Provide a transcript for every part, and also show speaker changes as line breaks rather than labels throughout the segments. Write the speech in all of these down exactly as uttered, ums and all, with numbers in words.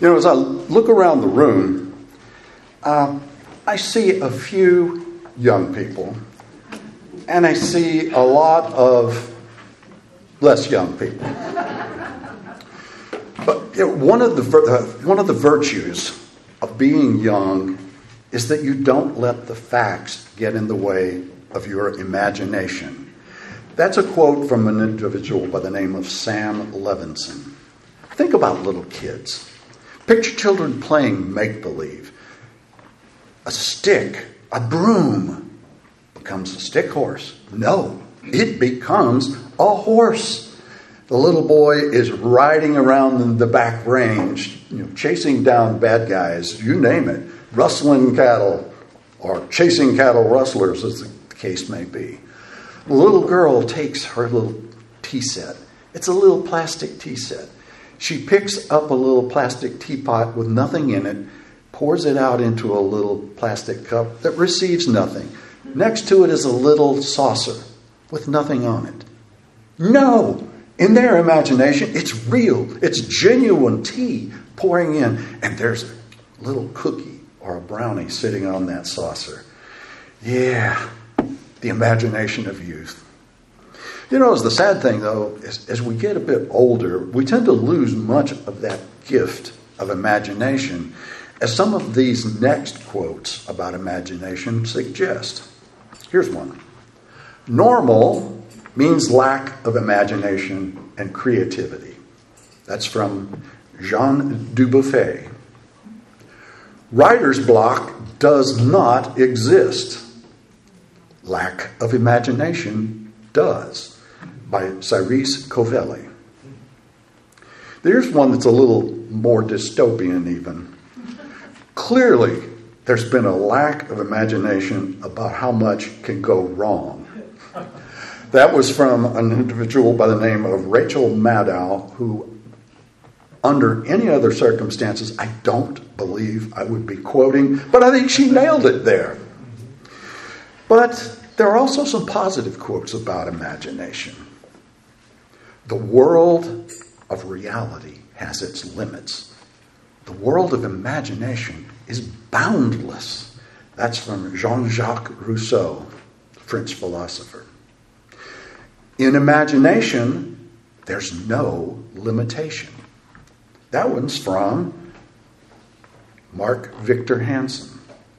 You know, as I look around the room, uh, I see a few young people, and I see a lot of less young people. But you know, one of the uh, one of the virtues of being young is that you don't let the facts get in the way of your imagination. That's a quote from an individual by the name of Sam Levinson. Think about little kids. Picture children playing make-believe. A stick, a broom, becomes a stick horse. No, it becomes a horse. The little boy is riding around in the back range, you know, chasing down bad guys, you name it, rustling cattle, or chasing cattle rustlers, as the case may be. The little girl takes her little tea set. It's a little plastic tea set. She picks up a little plastic teapot with nothing in it, pours it out into a little plastic cup that receives nothing. Next to it is a little saucer with nothing on it. No! In their imagination, it's real. It's genuine tea pouring in. And there's a little cookie or a brownie sitting on that saucer. Yeah, the imagination of youth. You know, the sad thing, though, is as we get a bit older, we tend to lose much of that gift of imagination, as some of these next quotes about imagination suggest. Here's one. Normal means lack of imagination and creativity. That's from Jean Dubuffet. Writer's block does not exist. Lack of imagination does. By Cyrus Covelli. There's one that's a little more dystopian even. Clearly, there's been a lack of imagination about how much can go wrong. That was from an individual by the name of Rachel Maddow, who, under any other circumstances, I don't believe I would be quoting, but I think she nailed it there. But there are also some positive quotes about imagination. The world of reality has its limits. The world of imagination is boundless. That's from Jean-Jacques Rousseau, French philosopher. In imagination, there's no limitation. That one's from Mark Victor Hansen.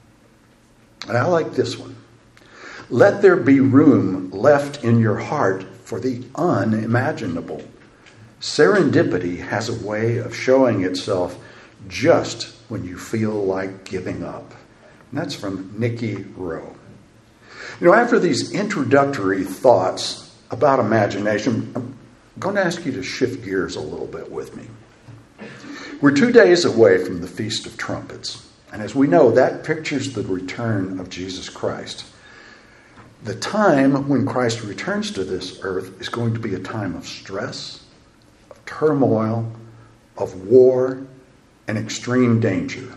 And I like this one. Let there be room left in your heart for the unimaginable. Serendipity has a way of showing itself just when you feel like giving up. And that's from Nicky Rowe. You know, after these introductory thoughts about imagination, I'm going to ask you to shift gears a little bit with me. We're two days away from the Feast of Trumpets. And as we know, that pictures the return of Jesus Christ. The time when Christ returns to this earth is going to be a time of stress, of turmoil, of war, and extreme danger.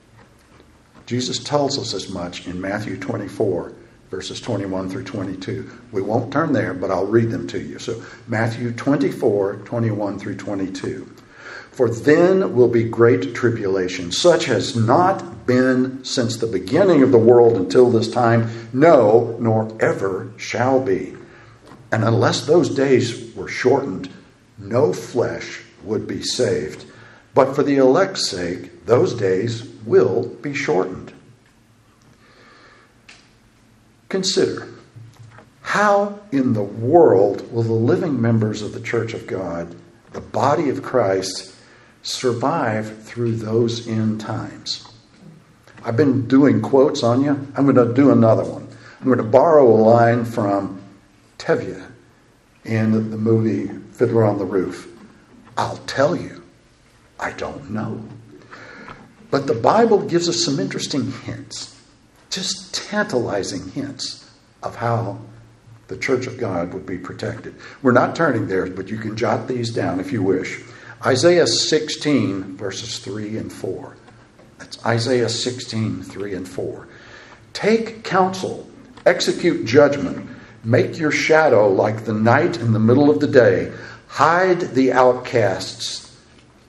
Jesus tells us as much in Matthew twenty-four, verses twenty-one through twenty-two. We won't turn there, but I'll read them to you. So Matthew twenty-four, twenty-one through twenty-two. For then will be great tribulation, such has not been since the beginning of the world until this time, no, nor ever shall be. And unless those days were shortened, no flesh would be saved. But for the elect's sake, those days will be shortened. Consider, how in the world will the living members of the Church of God, the body of Christ, survive through those end times? I've been doing quotes on you. I'm going to do another one. I'm going to borrow a line from Tevye in the movie Fiddler on the Roof. I'll tell you, I don't know. But the Bible gives us some interesting hints, just tantalizing hints of how the Church of God would be protected. We're not turning there, but you can jot these down if you wish. Isaiah sixteen, verses three and four. That's Isaiah sixteen, three and four. Take counsel, execute judgment, make your shadow like the night in the middle of the day, hide the outcasts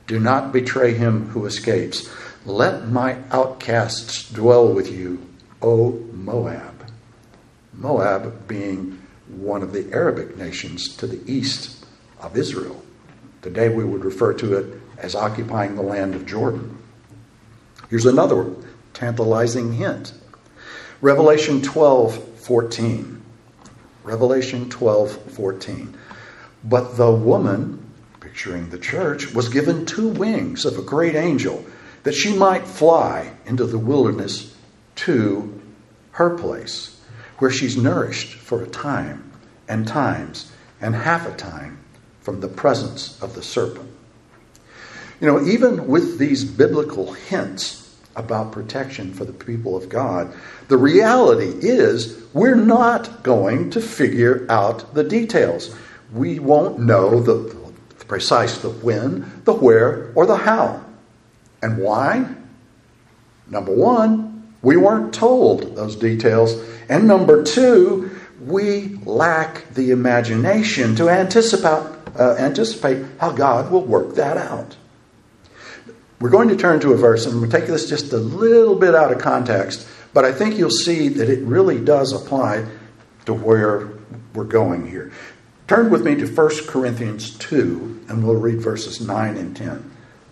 Do not betray him who escapes. Let my outcasts dwell with you, O Moab. Moab being one of the Arabic nations to the east of Israel. Today we would refer to it as occupying the land of Jordan. Here's another tantalizing hint. Revelation twelve fourteen. Revelation twelve fourteen. But the woman, picturing the church, was given two wings of a great angel, that she might fly into the wilderness to her place, where she's nourished for a time and times and half a time from the presence of the serpent. You know, even with these biblical hints about protection for the people of God, the reality is we're not going to figure out the details. We won't know the, the precise the when, the where, or the how. And why? Number one, we weren't told those details. And number two, we lack the imagination to anticipate, uh, anticipate how God will work that out. We're going to turn to a verse, and we'll take this just a little bit out of context, but I think you'll see that it really does apply to where we're going here. Turn with me to First Corinthians two, and we'll read verses nine and ten.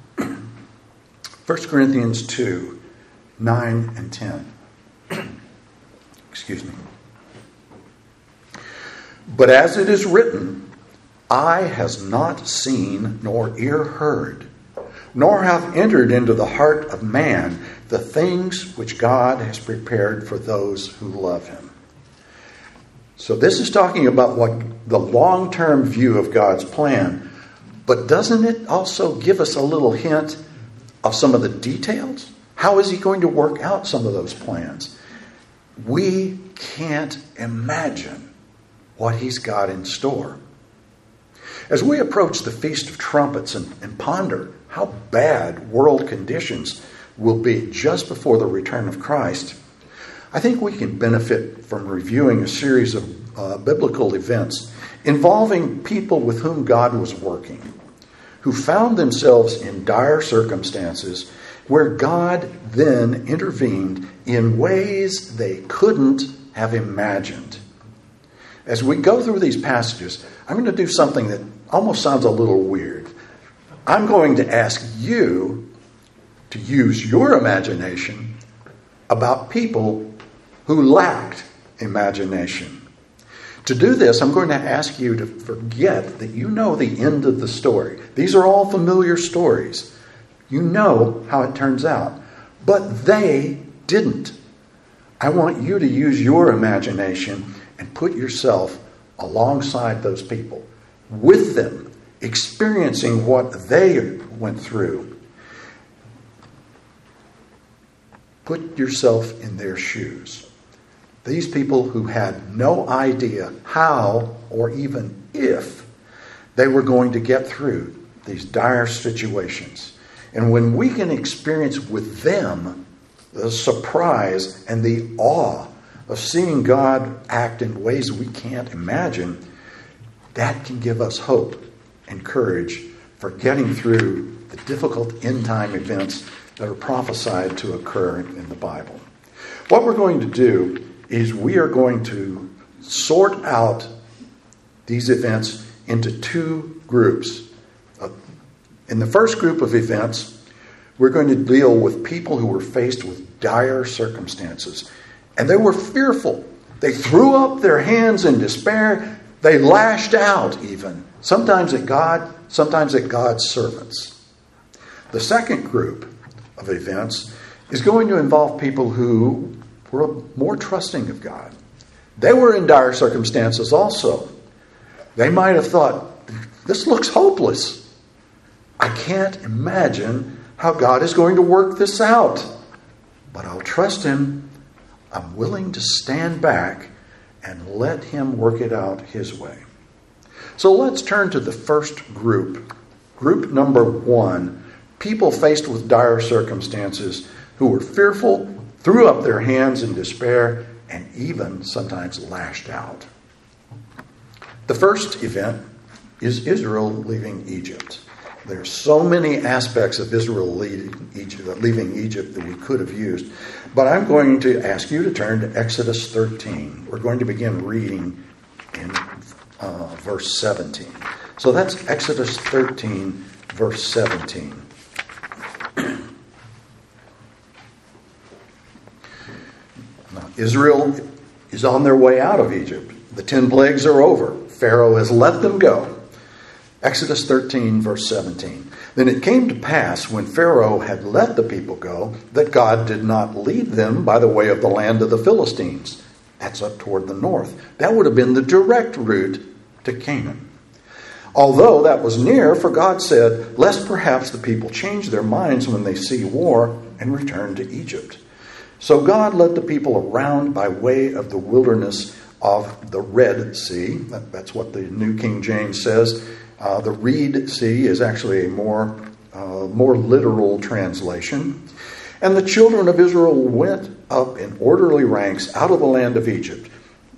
First Corinthians two, nine and ten. Excuse me. But as it is written, eye has not seen nor ear heard, nor have entered into the heart of man the things which God has prepared for those who love him. So this is talking about what the long-term view of God's plan. But doesn't it also give us a little hint of some of the details? How is he going to work out some of those plans? We can't imagine what he's got in store. As we approach the Feast of Trumpets and, and ponder how bad world conditions will be just before the return of Christ, I think we can benefit from reviewing a series of uh, biblical events involving people with whom God was working, who found themselves in dire circumstances where God then intervened in ways they couldn't have imagined. As we go through these passages, I'm going to do something that almost sounds a little weird. I'm going to ask you to use your imagination about people who lacked imagination. To do this, I'm going to ask you to forget that you know the end of the story. These are all familiar stories. You know how it turns out. But they didn't. I want you to use your imagination and put yourself alongside those people, with them, experiencing what they went through. Put yourself in their shoes. These people who had no idea how or even if they were going to get through these dire situations. And when we can experience with them the surprise and the awe of seeing God act in ways we can't imagine, that can give us hope and courage for getting through the difficult end-time events that are prophesied to occur in the Bible. What we're going to do is we are going to sort out these events into two groups. In the first group of events, we're going to deal with people who were faced with dire circumstances. And they were fearful. They threw up their hands in despair. They lashed out even. Sometimes at God, sometimes at God's servants. The second group of events is going to involve people who were more trusting of God. They were in dire circumstances also. They might have thought, this looks hopeless. I can't imagine how God is going to work this out. But I'll trust him. I'm willing to stand back and let him work it out his way. So let's turn to the first group. Group number one, people faced with dire circumstances who were fearful, threw up their hands in despair, and even sometimes lashed out. The first event is Israel leaving Egypt. There are so many aspects of Israel leaving Egypt, leaving Egypt that we could have used. But I'm going to ask you to turn to Exodus thirteen. We're going to begin reading in uh, verse seventeen. So that's Exodus thirteen, verse seventeen. Now, Israel is on their way out of Egypt. The ten plagues are over. Pharaoh has let them go. Exodus thirteen, verse seventeen. Then it came to pass, when Pharaoh had let the people go, that God did not lead them by the way of the land of the Philistines. That's up toward the north. That would have been the direct route to Canaan. Although that was near, for God said, lest perhaps the people change their minds when they see war and return to Egypt. So God led the people around by way of the wilderness of the Red Sea. That's what the New King James says. Uh, the Reed Sea is actually a more, uh, more literal translation. And the children of Israel went up in orderly ranks out of the land of Egypt.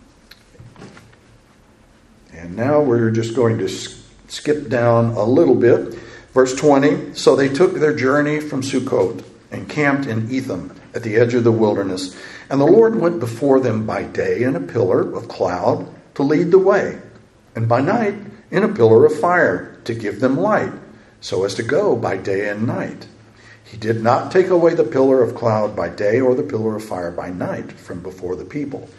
And now we're just going to skip down a little bit. Verse twenty, so they took their journey from Sukkot and camped in Etham at the edge of the wilderness. And the Lord went before them by day in a pillar of cloud to lead the way, and by night in a pillar of fire to give them light, so as to go by day and night. He did not take away the pillar of cloud by day or the pillar of fire by night from before the people.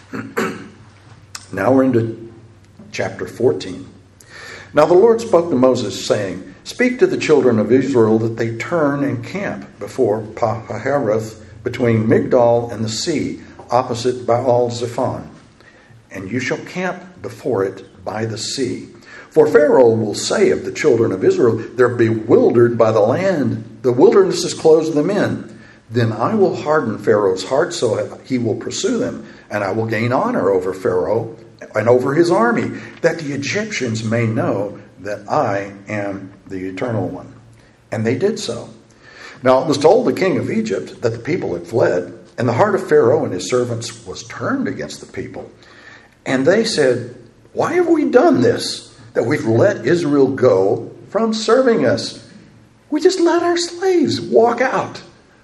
Now we're into chapter fourteen. Now the Lord spoke to Moses, saying, speak to the children of Israel that they turn and camp before Pi-hahiroth, between Migdol and the sea, opposite Baal-zephon. And you shall camp before it by the sea. For Pharaoh will say of the children of Israel, they're bewildered by the land. The wilderness has closed them in. Then I will harden Pharaoh's heart so that he will pursue them. And I will gain honor over Pharaoh and over his army, that the Egyptians may know that I am the Eternal One. And they did so. Now it was told the king of Egypt that the people had fled, and the heart of Pharaoh and his servants was turned against the people. And they said, why have we done this, that we've let Israel go from serving us? We just let our slaves walk out.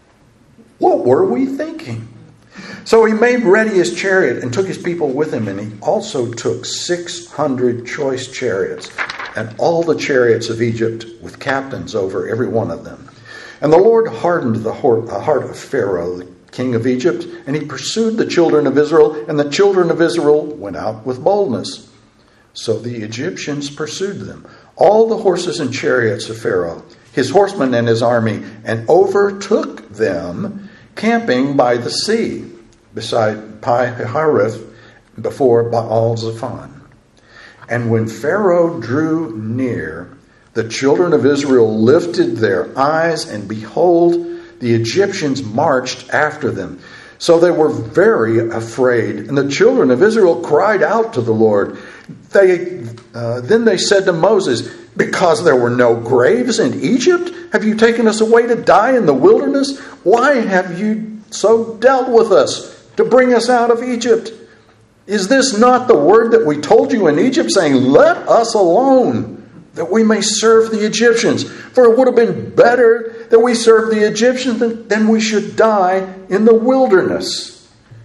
What were we thinking? So he made ready his chariot and took his people with him, and he also took six hundred choice chariots and all the chariots of Egypt with captains over every one of them. And the Lord hardened the heart of Pharaoh, the king of Egypt, and he pursued the children of Israel, and the children of Israel went out with boldness. So the Egyptians pursued them, all the horses and chariots of Pharaoh, his horsemen and his army, and overtook them, camping by the sea, beside Pi-hahiroth, before Baal-zephon. And when Pharaoh drew near, the children of Israel lifted their eyes, and behold, the Egyptians marched after them. So they were very afraid. And the children of Israel cried out to the Lord. They, uh, then they said to Moses, because there were no graves in Egypt, have you taken us away to die in the wilderness? Why have you so dealt with us to bring us out of Egypt? Is this not the word that we told you in Egypt, saying, let us alone, that we may serve the Egyptians? For it would have been better that we serve the Egyptians than, than we should die in the wilderness.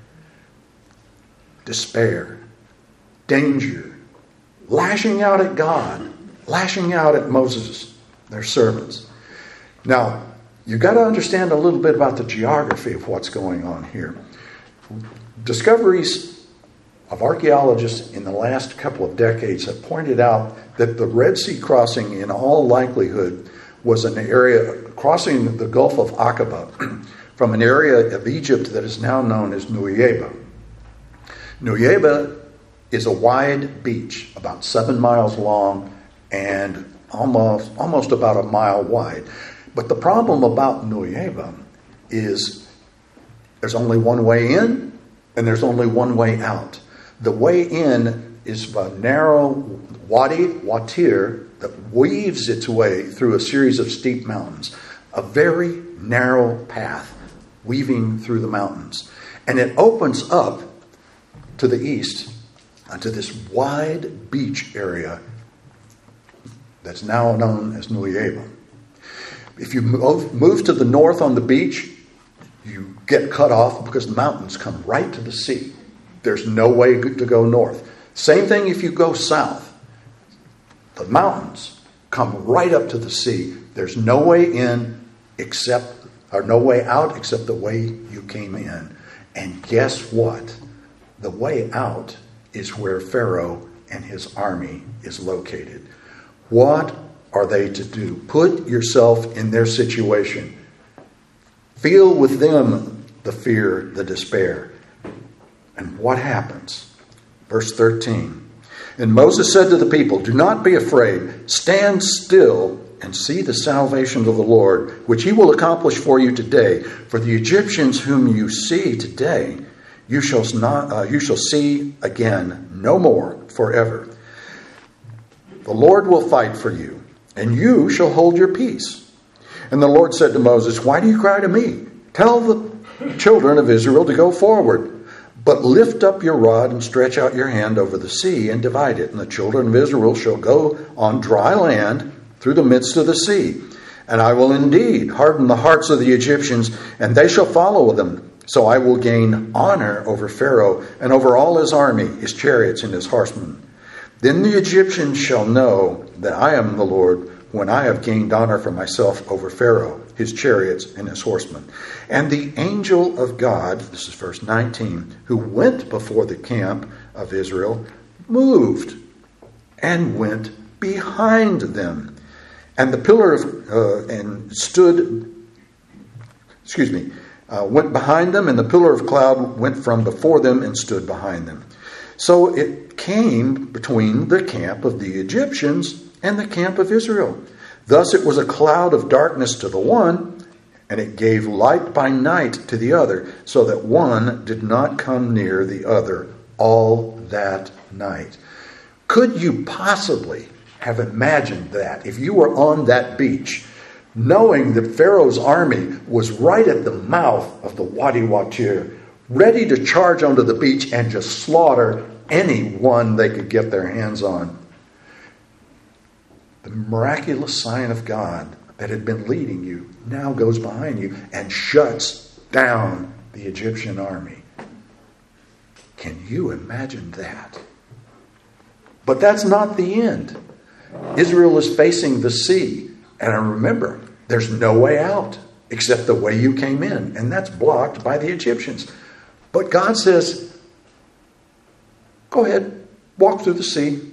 Despair, danger, lashing out at God, lashing out at Moses, their servants. Now, you've got to understand a little bit about the geography of what's going on here. Discoveries of archaeologists in the last couple of decades have pointed out that the Red Sea crossing, in all likelihood, was an area crossing the Gulf of Aqaba from an area of Egypt that is now known as Nuyeba. Nuyeba is a wide beach, about seven miles long and almost almost about a mile wide. But the problem about Nuyeba is there's only one way in and there's only one way out. The way in is a narrow Wadi Watir that weaves its way through a series of steep mountains. A very narrow path weaving through the mountains. And it opens up to the east onto this wide beach area that's now known as Nueva. If you move, move to the north on the beach, you get cut off because the mountains come right to the sea. There's no way to go north. Same thing if you go south. The mountains come right up to the sea. There's no way in except, or no way out except the way you came in. And guess what? The way out is where Pharaoh and his army is located. What are they to do? Put yourself in their situation. Feel with them the fear, the despair. And what happens? Verse thirteen. And Moses said to the people, do not be afraid. Stand still and see the salvation of the Lord, which he will accomplish for you today. For the Egyptians whom you see today, you shall not, uh, you shall see again no more forever. The Lord will fight for you, and you shall hold your peace. And the Lord said to Moses, why do you cry to me? Tell the children of Israel to go forward. But lift up your rod and stretch out your hand over the sea and divide it. And the children of Israel shall go on dry land through the midst of the sea. And I will indeed harden the hearts of the Egyptians, and they shall follow them. So I will gain honor over Pharaoh and over all his army, his chariots and his horsemen. Then the Egyptians shall know that I am the Lord, when I have gained honor for myself over Pharaoh, his chariots, and his horsemen. And the angel of God, this is verse nineteen, who went before the camp of Israel, moved and went behind them. And the pillar of, uh, and stood, excuse me, uh, went behind them, and the pillar of cloud went from before them and stood behind them. So it came between the camp of the Egyptians and the camp of Israel. Thus it was a cloud of darkness to the one, and it gave light by night to the other, so that one did not come near the other all that night. Could you possibly have imagined that if you were on that beach, knowing that Pharaoh's army was right at the mouth of the Wadi Watir, ready to charge onto the beach and just slaughter anyone they could get their hands on? The miraculous sign of God that had been leading you now goes behind you and shuts down the Egyptian army. Can you imagine that? But that's not the end. Israel is facing the sea. And remember, there's no way out except the way you came in. And that's blocked by the Egyptians. But God says, go ahead, walk through the sea.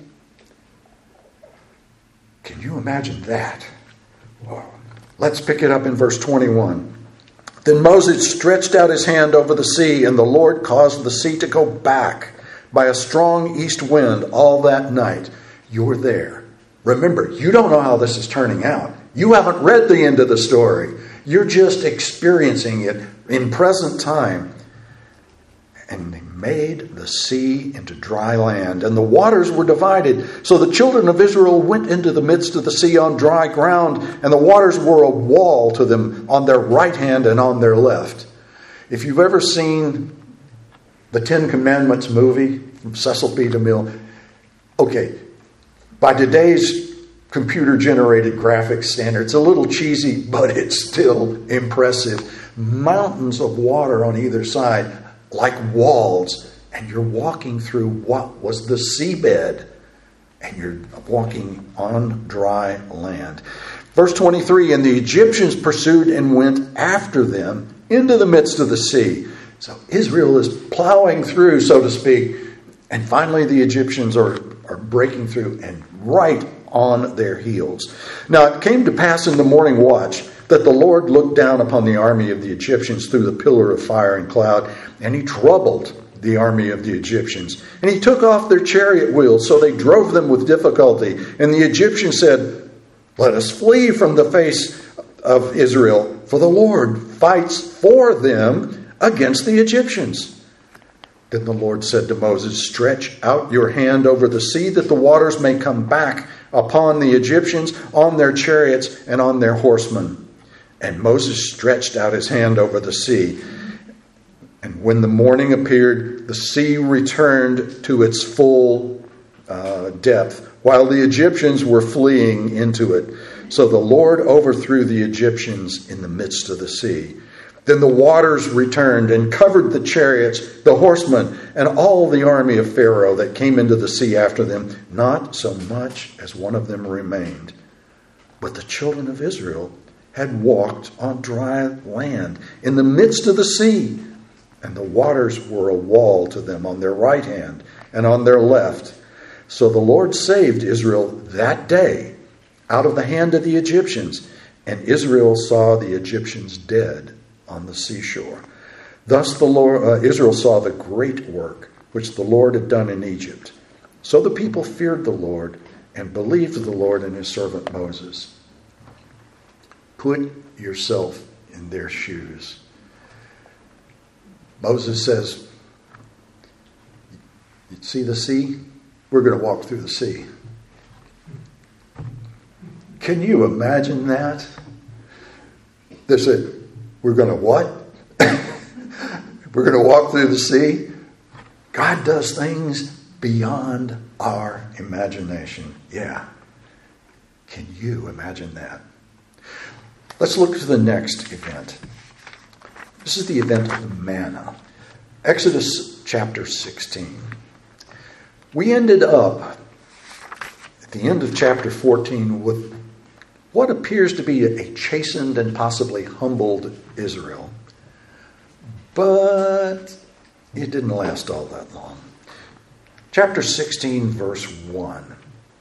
Can you imagine that? Well, let's pick it up in verse twenty-one. Then Moses stretched out his hand over the sea, and the Lord caused the sea to go back by a strong east wind all that night. You're there. Remember, you don't know how this is turning out. You haven't read the end of the story. You're just experiencing it in present time. And they made the sea into dry land, and the waters were divided. So the children of Israel went into the midst of the sea on dry ground, and the waters were a wall to them on their right hand and on their left. If you've ever seen the Ten Commandments movie from Cecil B. DeMille, okay, by today's computer-generated graphics standards, a little cheesy, but it's still impressive. Mountains of water on either side, like walls, and you're walking through what was the seabed, and you're walking on dry land. Verse twenty-three, and the Egyptians pursued and went after them into the midst of the sea. So Israel is plowing through, so to speak, and finally the Egyptians are, are breaking through and right on their heels. Now it came to pass in the morning watch that the Lord looked down upon the army of the Egyptians through the pillar of fire and cloud, and he troubled the army of the Egyptians. And he took off their chariot wheels, so they drove them with difficulty. And the Egyptians said, let us flee from the face of Israel, for the Lord fights for them against the Egyptians. Then the Lord said to Moses, stretch out your hand over the sea, that the waters may come back upon the Egyptians, on their chariots and on their horsemen. And Moses stretched out his hand over the sea. And when the morning appeared, the sea returned to its full uh, depth, while the Egyptians were fleeing into it. So the Lord overthrew the Egyptians in the midst of the sea. Then the waters returned and covered the chariots, the horsemen, and all the army of Pharaoh that came into the sea after them. Not so much as one of them remained. But the children of Israel had walked on dry land in the midst of the sea, and the waters were a wall to them on their right hand and on their left. So the Lord saved Israel that day out of the hand of the Egyptians, and Israel saw the Egyptians dead on the seashore. Thus the Lord, uh, Israel saw the great work which the Lord had done in Egypt. So the people feared the Lord and believed the Lord and his servant Moses. Put yourself in their shoes. Moses says, you see the sea? We're going to walk through the sea. Can you imagine that? They said, we're going to what? We're going to walk through the sea? God does things beyond our imagination. Yeah. Can you imagine that? Let's look to the next event. This is the event of the manna. Exodus chapter sixteen. We ended up at the end of chapter fourteen with what appears to be a chastened and possibly humbled Israel. But it didn't last all that long. Chapter sixteen, verse one.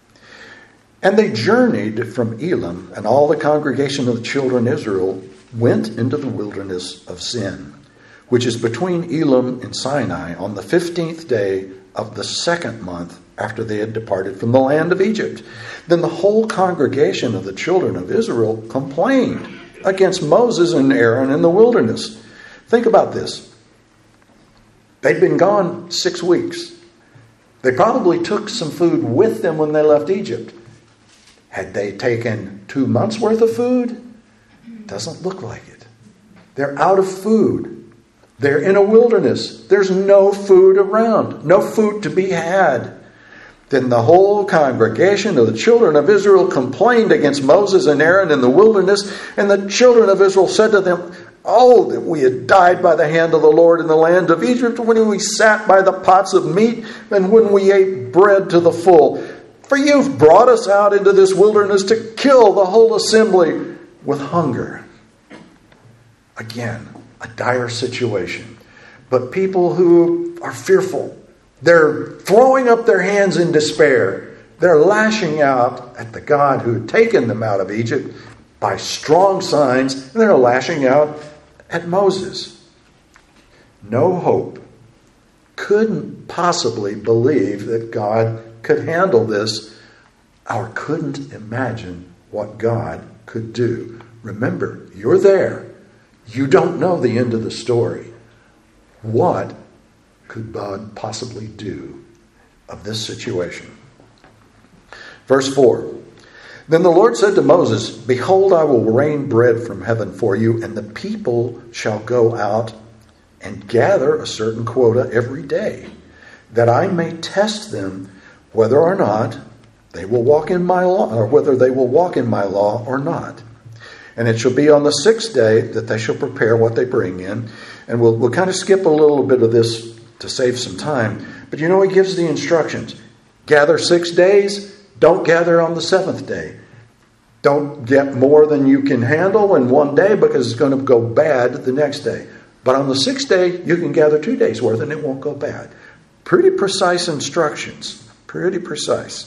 And they journeyed from Elim, and all the congregation of the children of Israel went into the wilderness of Sin, which is between Elim and Sinai, on the fifteenth day of the second month after they had departed from the land of Egypt. Then the whole congregation of the children of Israel complained against Moses and Aaron in the wilderness. Think about this. They'd been gone six weeks. They probably took some food with them when they left Egypt. Had they taken two months' worth of food? Doesn't look like it. They're out of food. They're in a wilderness. There's no food around. No food to be had. Then the whole congregation of the children of Israel complained against Moses and Aaron in the wilderness. And the children of Israel said to them, oh, that we had died by the hand of the Lord in the land of Egypt, when we sat by the pots of meat and when we ate bread to the full. For you've brought us out into this wilderness to kill the whole assembly with hunger. Again, a dire situation. But people who are fearful, they're throwing up their hands in despair. They're lashing out at the God who had taken them out of Egypt by strong signs, and they're lashing out at Moses. No hope. Couldn't possibly believe that God could handle this, or couldn't imagine what God could do. Remember, you're there. You don't know the end of the story. What could God possibly do of this situation? Verse four. Then the Lord said to Moses, behold, I will rain bread from heaven for you, and the people shall go out and gather a certain quota every day, that I may test them whether or not they will walk in my law, or whether they will walk in my law or not. And it shall be on the sixth day that they shall prepare what they bring in. And we'll, we'll kind of skip a little bit of this to save some time. But you know, he gives the instructions. Gather six days. Don't gather on the seventh day. Don't get more than you can handle in one day, because it's going to go bad the next day. But on the sixth day, you can gather two days worth and it won't go bad. Pretty precise instructions. Pretty precise.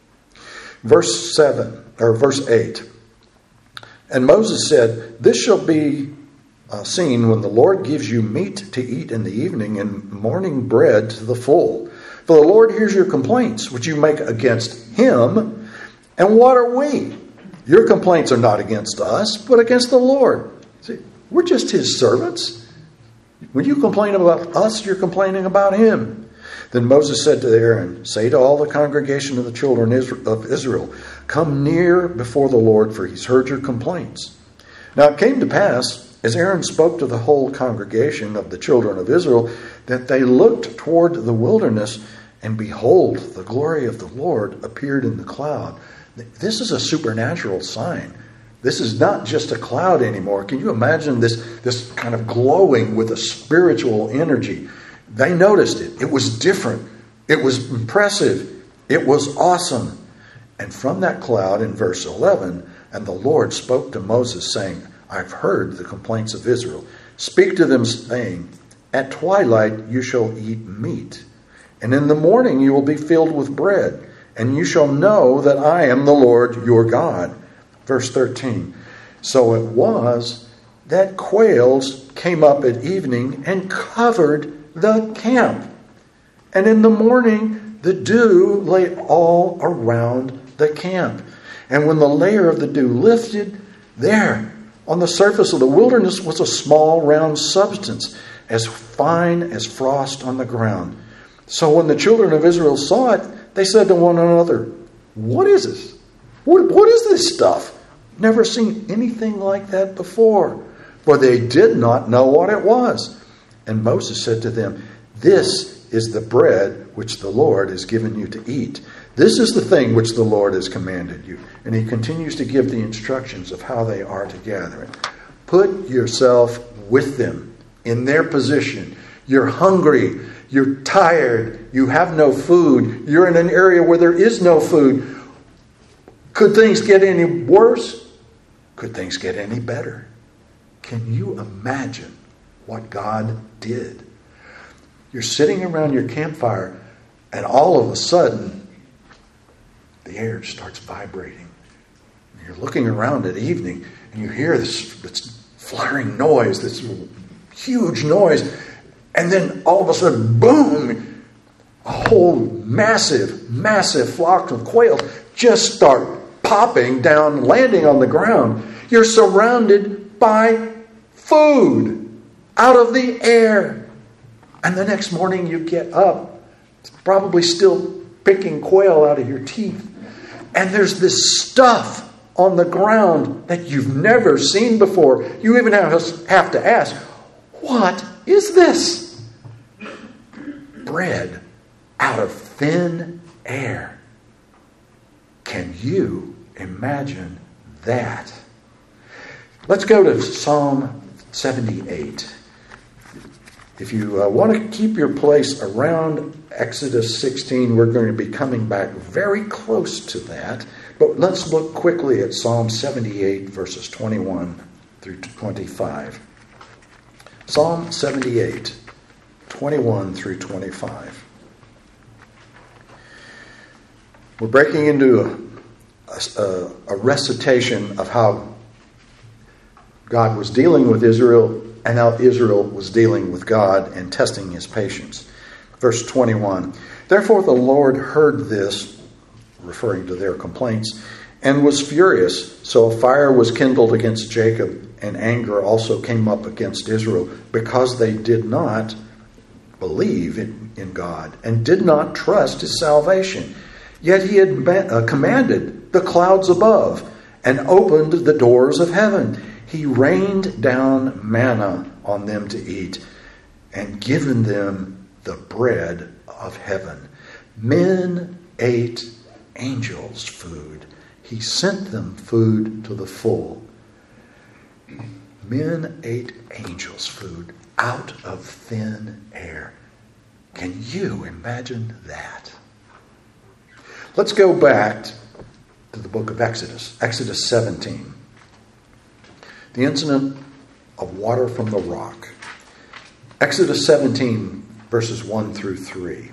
Verse seven, or verse eight. And Moses said, this shall be uh, seen when the Lord gives you meat to eat in the evening and morning bread to the full. For the Lord hears your complaints, which you make against him. And what are we? Your complaints are not against us, but against the Lord. See, we're just his servants. When you complain about us, you're complaining about him. Then Moses said to Aaron, say to all the congregation of the children of Israel, come near before the Lord, for he's heard your complaints. Now it came to pass, as Aaron spoke to the whole congregation of the children of Israel, that they looked toward the wilderness, And behold, the glory of the Lord appeared in the cloud. This is a supernatural sign. This is not just a cloud anymore. Can you imagine this, this kind of glowing with a spiritual energy? They noticed it. It was different. It was impressive. It was awesome. And from that cloud in verse eleven, and the Lord spoke to Moses, saying, I've heard the complaints of Israel. Speak to them, saying, at twilight you shall eat meat, and in the morning you will be filled with bread, and you shall know that I am the Lord your God. Verse thirteen, so it was that quails came up at evening and covered the camp. And in the morning the dew lay all around the camp. And when the layer of the dew lifted, there on the surface of the wilderness was a small round substance, as fine as frost on the ground. So when the children of Israel saw it, they said to one another, what is this? What, what is this stuff? Never seen anything like that before. For they did not know what it was. And Moses said to them, this is the bread which the Lord has given you to eat. This is the thing which the Lord has commanded you. And he continues to give the instructions of how they are to gather it. Put yourself with them in their position. You're hungry. You're tired. You have no food. You're in an area where there is no food. Could things get any worse? Could things get any better? Can you imagine what God did? You're sitting around your campfire, and all of a sudden, the air starts vibrating. You're looking around at evening, and you hear this, this flaring noise, this huge noise, and then all of a sudden, boom, a whole massive, massive flock of quails just start popping down, landing on the ground. You're surrounded by food out of the air. And the next morning you get up, probably still picking quail out of your teeth. And there's this stuff on the ground that you've never seen before. You even have, have to ask, what is this? Bread out of thin air. Can you imagine that? Let's go to Psalm seventy-eight. If you uh, want to keep your place around Exodus sixteen, we're going to be coming back very close to that. But let's look quickly at Psalm seventy-eight, verses twenty-one through twenty-five. Psalm seventy-eight, twenty-one through twenty-five. We're breaking into a, a, a recitation of how God was dealing with Israel and how Israel was dealing with God and testing his patience. Verse twenty-one, therefore the Lord heard this, referring to their complaints, and was furious. So a fire was kindled against Jacob, and anger also came up against Israel, because they did not believe in, in God and did not trust his salvation. Yet he had uh, commanded the clouds above and opened the doors of heaven. He rained down manna on them to eat and given them the bread of heaven. Men ate angels' food. He sent them food to the full. Men ate angels' food out of thin air. Can you imagine that? Let's go back to the book of Exodus, Exodus seventeen. The incident of water from the rock. Exodus seventeen, verses one through three.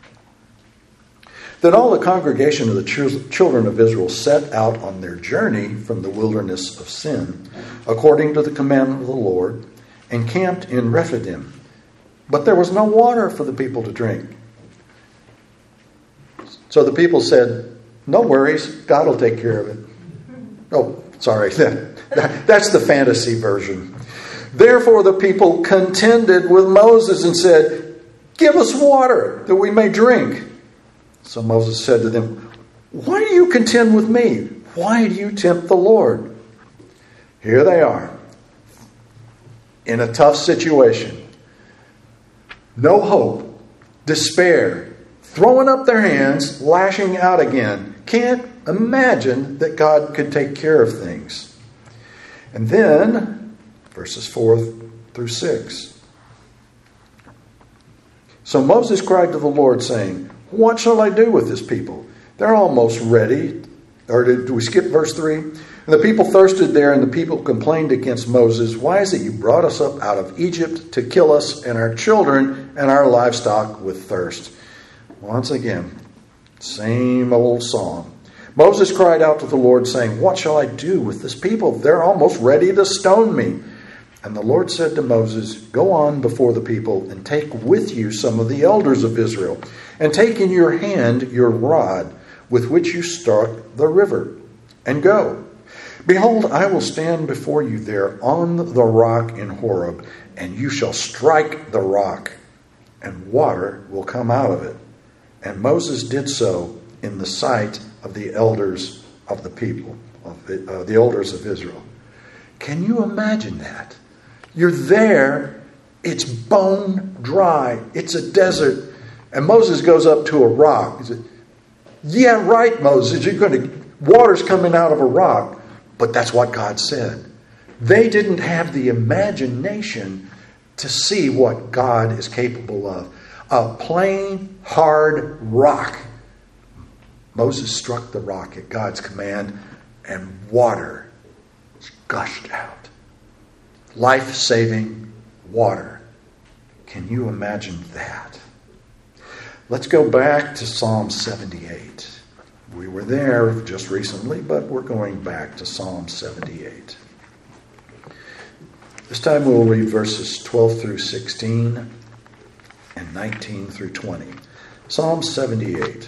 Then all the congregation of the ch- children of Israel set out on their journey from the wilderness of Sin, according to the commandment of the Lord, and camped in Rephidim. But there was no water for the people to drink. So the people said, no worries, God will take care of it. Oh, sorry, that's the fantasy version. Therefore the people contended with Moses and said, give us water that we may drink. So Moses said to them, why do you contend with me? Why do you tempt the Lord? Here they are, in a tough situation. No hope, despair, throwing up their hands, lashing out again. Can't imagine that God could take care of things. And then, verses four through six. So Moses cried to the Lord, saying, what shall I do with this people? They're almost ready. Or did we skip verse three? And the people thirsted there, and the people complained against Moses. Why is it you brought us up out of Egypt to kill us and our children and our livestock with thirst? Once again, same old song. Moses cried out to the Lord, saying, what shall I do with this people? They're almost ready to stone me. And the Lord said to Moses, go on before the people and take with you some of the elders of Israel, and take in your hand your rod with which you struck the river, and go. Behold, I will stand before you there on the rock in Horeb, and you shall strike the rock, and water will come out of it. And Moses did so in the sight of the elders of the people, of the, uh, the elders of Israel. Can you imagine that? You're there, it's bone dry, it's a desert, and Moses goes up to a rock. He said, yeah, right, Moses, you're going to, water's coming out of a rock. But that's what God said. They didn't have the imagination to see what God is capable of. A plain, hard rock. Moses struck the rock at God's command, and water gushed out. Life-saving water. Can you imagine that? Let's go back to Psalm seventy-eight. We were there just recently, but we're going back to Psalm seventy-eight. This time we'll read verses twelve through sixteen and nineteen through twenty. Psalm seventy-eight.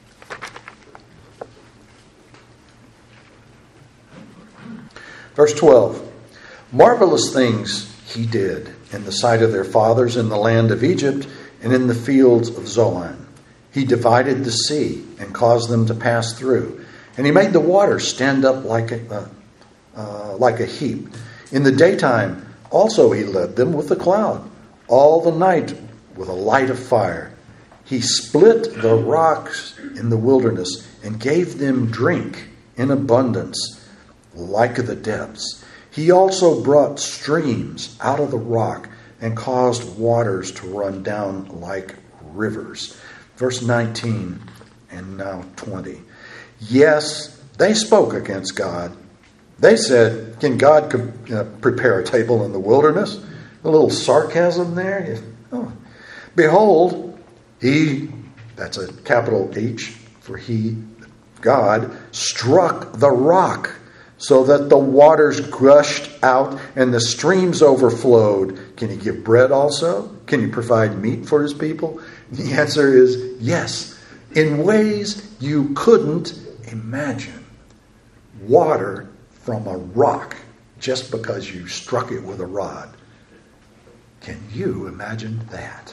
Verse twelve. Marvelous things he did in the sight of their fathers in the land of Egypt and in the fields of Zoan. He divided the sea and caused them to pass through. And he made the waters stand up like a, uh, uh, like a heap. In the daytime also he led them with a cloud. All the night with a light of fire. He split the rocks in the wilderness and gave them drink in abundance like the depths. He also brought streams out of the rock and caused waters to run down like rivers. Verse nineteen and now twenty. Yes, they spoke against God. They said, can God uh, prepare a table in the wilderness? A little sarcasm there. Oh. Behold, he, that's a capital H for he, God, struck the rock so that the waters gushed out and the streams overflowed. Can he give bread also? Can he provide meat for his people? The answer is yes, in ways you couldn't imagine. Water from a rock just because you struck it with a rod. Can you imagine that?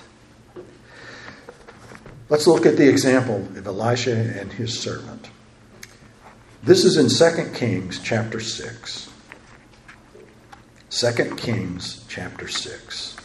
Let's look at the example of Elisha and his servant. This is in Second Kings chapter six. Second Kings chapter six.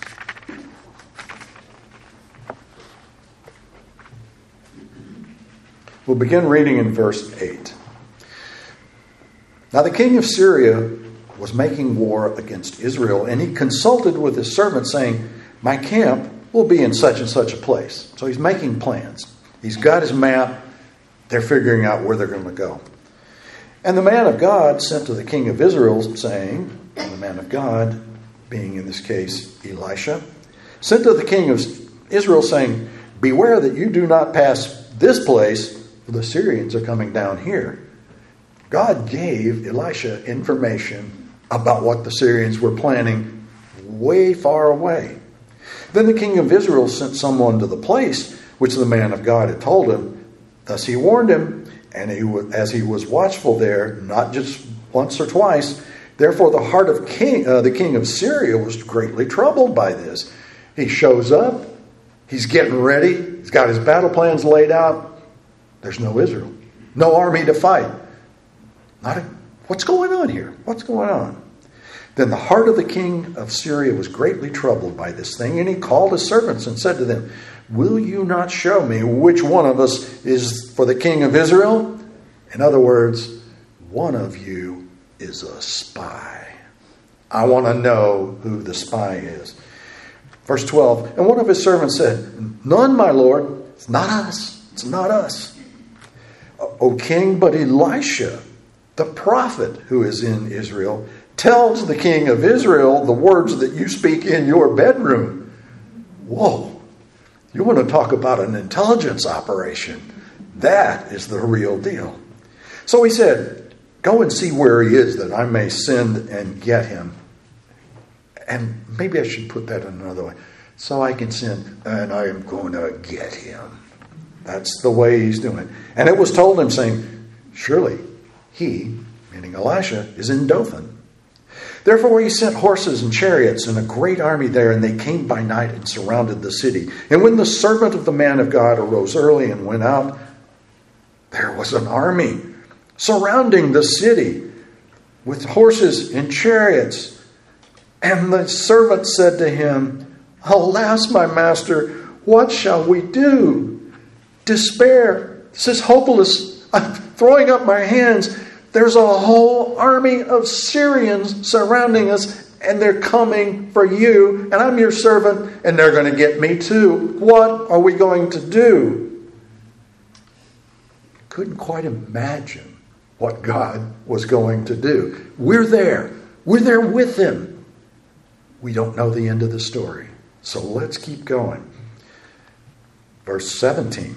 We'll begin reading in verse eight. Now the king of Syria was making war against Israel, and he consulted with his servant, saying, my camp will be in such and such a place. So he's making plans. He's got his map. They're figuring out where they're going to go. And the man of God sent to the king of Israel, saying, the man of God, being in this case Elisha, sent to the king of Israel, saying, beware that you do not pass this place, for the Syrians are coming down here. God gave Elisha information about what the Syrians were planning way far away. Then the king of Israel sent someone to the place which the man of God had told him. Thus he warned him, and he, as he was watchful there, not just once or twice, therefore the heart of king, uh, the king of Syria was greatly troubled by this. He shows up, he's getting ready, he's got his battle plans laid out. There's no Israel, no army to fight. Not a, what's going on here? What's going on? Then the heart of the king of Syria was greatly troubled by this thing, and he called his servants and said to them, will you not show me which one of us is for the king of Israel? In other words, one of you is a spy. I want to know who the spy is. Verse twelve, and one of his servants said, none, my lord. It's not us. It's not us. O king, but Elisha, the prophet who is in Israel, tells the king of Israel the words that you speak in your bedroom. Whoa. You want to talk about an intelligence operation? That is the real deal. So he said, go and see where he is, that I may send and get him. And maybe I should put that in another way. So I can send, and I am going to get him. That's the way he's doing it. And it was told him, saying, surely he, meaning Elisha, is in Dothan. Therefore he sent horses and chariots and a great army there, and they came by night and surrounded the city. And when the servant of the man of God arose early and went out, there was an army surrounding the city with horses and chariots. And the servant said to him, alas, my master, what shall we do? Despair. This is hopeless. I'm throwing up my hands. There's a whole army of Syrians surrounding us, and they're coming for you, and I'm your servant, and they're going to get me too. What are we going to do? Couldn't quite imagine what God was going to do. We're there. We're there with him. We don't know the end of the story. So let's keep going. Verse seventeen.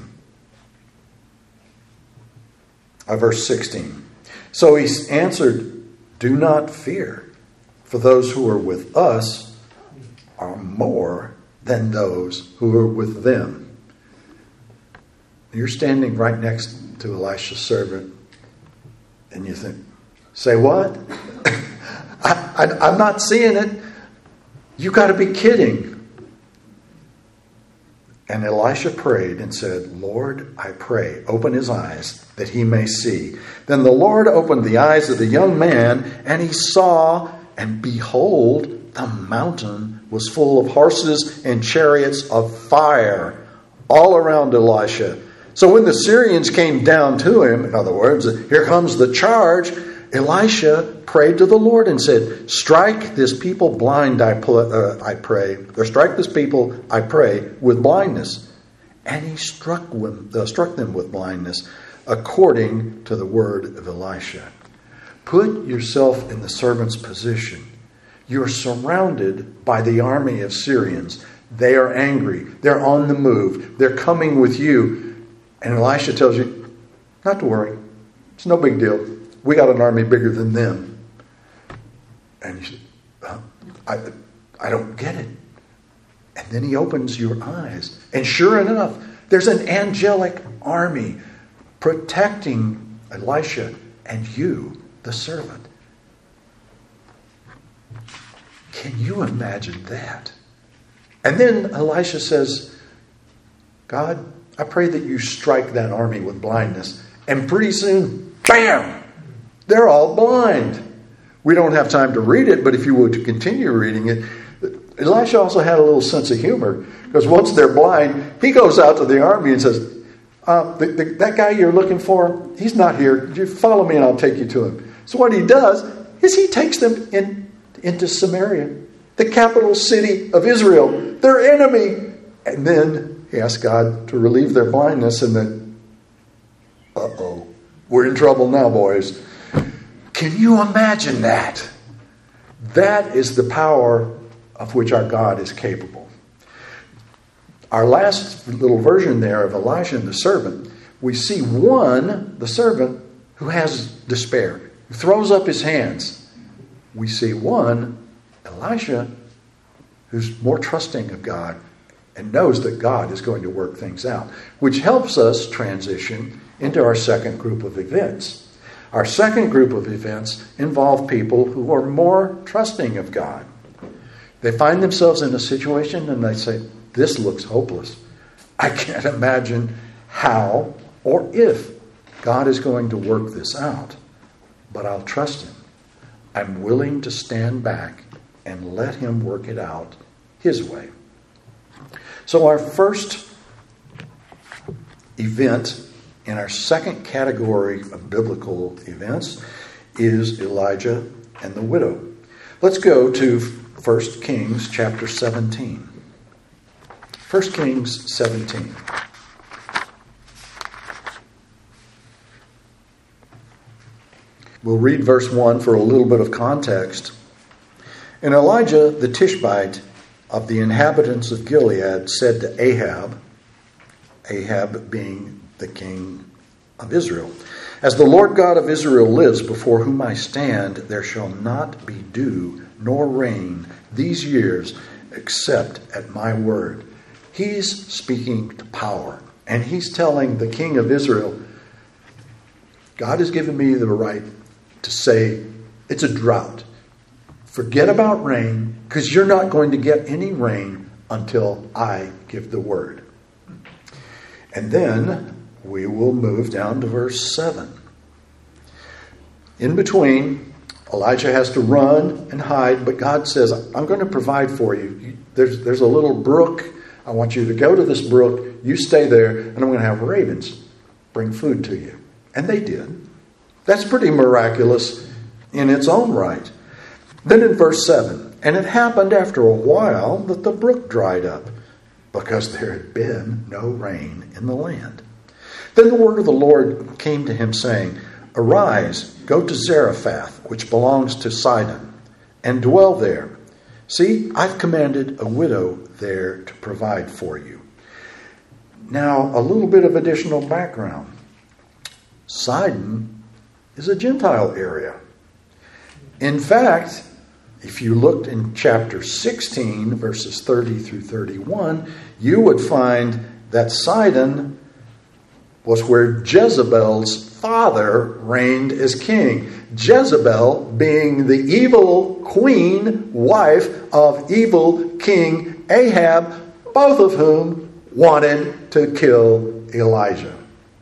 Uh, verse sixteen. So he answered, do not fear, for those who are with us are more than those who are with them. You're standing right next to Elisha's servant, and you think, say what? I, I, I'm not seeing it. You got to be kidding. And Elisha prayed and said, Lord, I pray, open his eyes that he may see. Then the Lord opened the eyes of the young man, and he saw, and behold, the mountain was full of horses and chariots of fire all around Elisha. So when the Syrians came down to him, in other words, here comes the charge, Elisha prayed to the Lord and said, strike this people blind, I, pl- uh, I pray. Or strike this people, I pray, with blindness. And he struck them, uh, struck them with blindness according to the word of Elisha. Put yourself in the servant's position. You're surrounded by the army of Syrians. They are angry. They're on the move. They're coming with you. And Elisha tells you, not to worry. It's no big deal. We got an army bigger than them. And you say, well, I, I don't get it. And then he opens your eyes. And sure enough, there's an angelic army protecting Elisha and you, the servant. Can you imagine that? And then Elisha says, God, I pray that you strike that army with blindness. And pretty soon, bam! They're all blind. We don't have time to read it, but if you would continue reading it, Elisha also had a little sense of humor, because once they're blind, he goes out to the army and says, uh, the, the, that guy you're looking for, he's not here. You follow me and I'll take you to him. So what he does is he takes them in, into Samaria, the capital city of Israel, their enemy. And then he asks God to relieve their blindness, and then, uh-oh, we're in trouble now, boys. Can you imagine that? That is the power of which our God is capable. Our last little version there of Elisha and the servant, we see one, the servant, who has despair, who throws up his hands. We see one, Elisha, who's more trusting of God and knows that God is going to work things out, which helps us transition into our second group of events. Our second group of events involve people who are more trusting of God. They find themselves in a situation and they say, this looks hopeless. I can't imagine how or if God is going to work this out, but I'll trust him. I'm willing to stand back and let him work it out his way. So our first event in our second category of biblical events is Elijah and the widow. Let's go to First Kings chapter seventeen. First Kings seventeen. We'll read verse one for a little bit of context. And Elijah the Tishbite of the inhabitants of Gilead said to Ahab, Ahab being the king of Israel, as the Lord God of Israel lives, before whom I stand, there shall not be dew nor rain these years except at my word. He's speaking to power, and he's telling the king of Israel, God has given me the right to say it's a drought. Forget about rain, because you're not going to get any rain until I give the word. And then we will move down to verse seven. In between, Elijah has to run and hide, but God says, I'm going to provide for you. There's, there's a little brook. I want you to go to this brook. You stay there, and I'm going to have ravens bring food to you. And they did. That's pretty miraculous in its own right. Then in verse seven, and it happened after a while that the brook dried up, because there had been no rain in the land. Then the word of the Lord came to him, saying, Arise, go to Zarephath, which belongs to Sidon, and dwell there. See, I've commanded a widow there to provide for you. Now, a little bit of additional background. Sidon is a Gentile area. In fact, if you looked in chapter sixteen, verses thirty through thirty-one, you would find that Sidon was where Jezebel's father reigned as king. Jezebel being the evil queen, wife of evil King Ahab, both of whom wanted to kill Elijah.